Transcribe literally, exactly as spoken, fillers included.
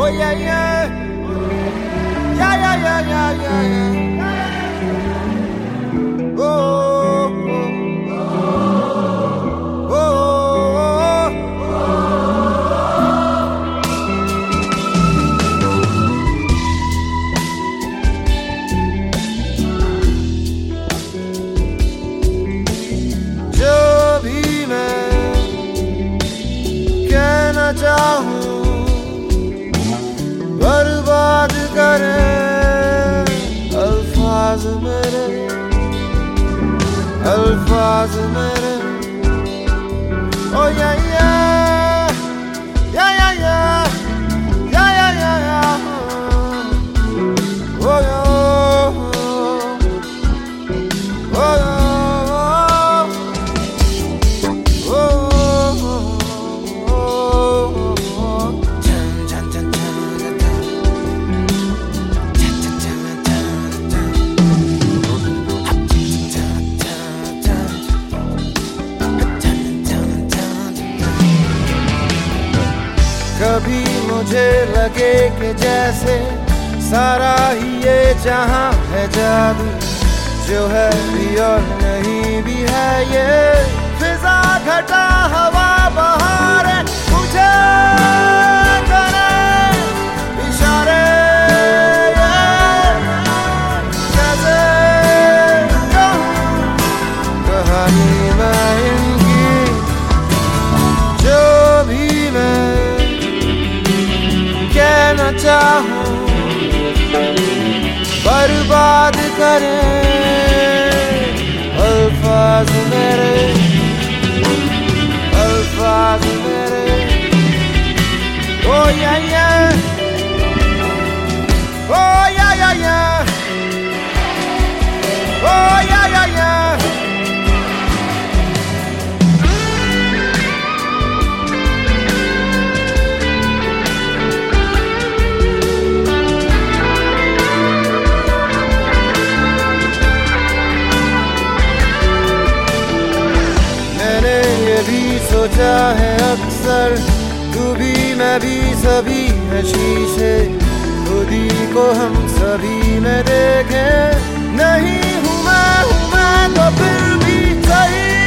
Oh yeah, yeah. Yeah, yeah, yeah, yeah, yeah, yeah. Oh, oh, oh, जो भी मैं कहना चाहूँ बर्बाद करे अल्फाज मेरे, अल्फाज मेरे। Oh yeah, yeah, yeah, yeah, yeah, yeah, yeah, yeah, yeah. Oh yeah, oh yeah. कभी मुझे लगे कि जैसे सारा ही ये जहां है जादू, जो है भी और नहीं भी है ये फिजा घटा हवा बहार है, मुझे करे इशारे कैसे कहूं कहानी मैं इनकी, जो भी मैं कहना चाहूं बर्बाद करे अल्फाज मेरे, अल्फाज मेरे। Oh yeah, yeah. Oh yeah, yeah, yeah. Oh yeah, yeah, yeah. सोचा है अक्सर तू भी मैं भी सभी है शीशे, खुदी को हम सभी में देखें, नहीं हूँ मैं हूँ मैं तो फिर भी सही।